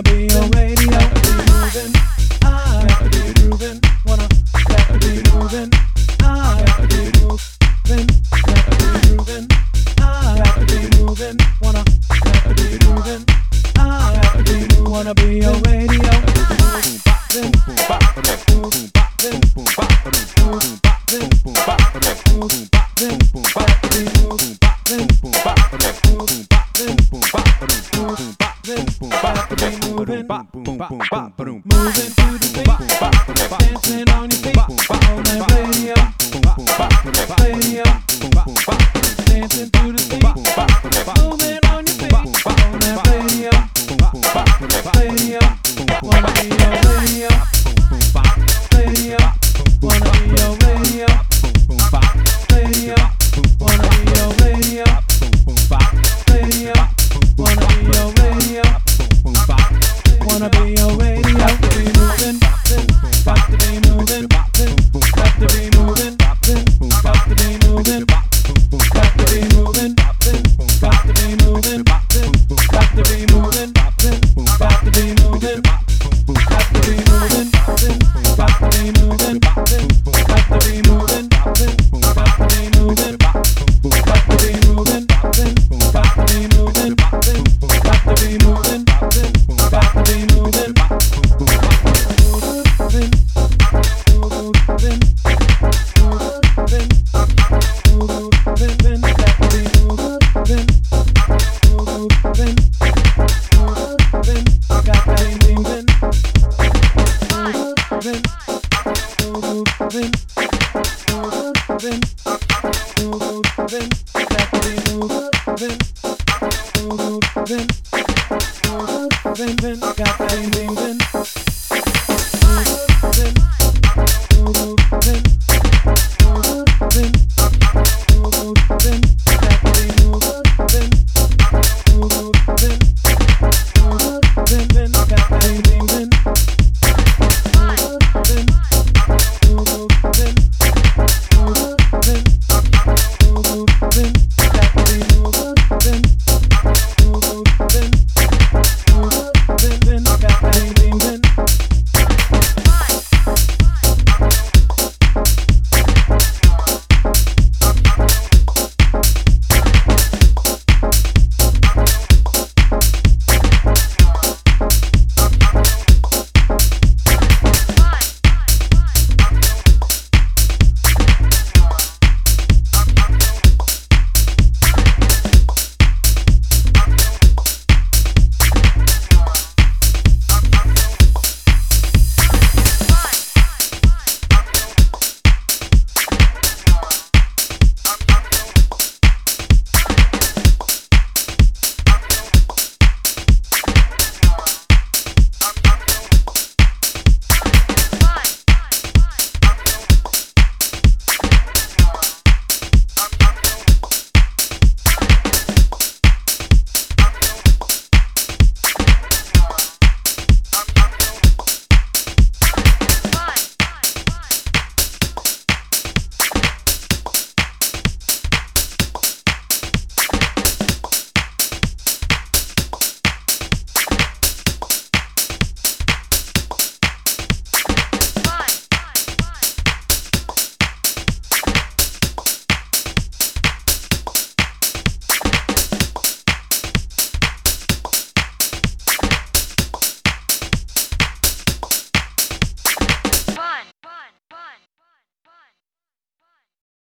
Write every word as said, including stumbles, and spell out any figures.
Wanna be on radio, moving. I got to be moving. Wanna got to be moving. I got to be moving. Got to be moving. I got to be moving. Wanna got to be moving. I got to be moving. Wanna be on radio. Moving. Moving. Moving to the beat, dancing on your feet, on that radio, radio, dancing to the beat, moving on your feet, on that radio, radio, wanna be on radio, radio, wanna be on radio, radio, wanna be on radio, radio, wanna be on radio. Wanna be on radio, got to be moving, got to be moving, got to be moving, got to be moving, got to be moving, got to be moving, got to be moving, got to be moving, got to be moving, got to be moving, got to be moving, got to be moving, got to be moving, got to be moving, got to be moving, got to be moving, got to be moving, got to be moving. Got that moving.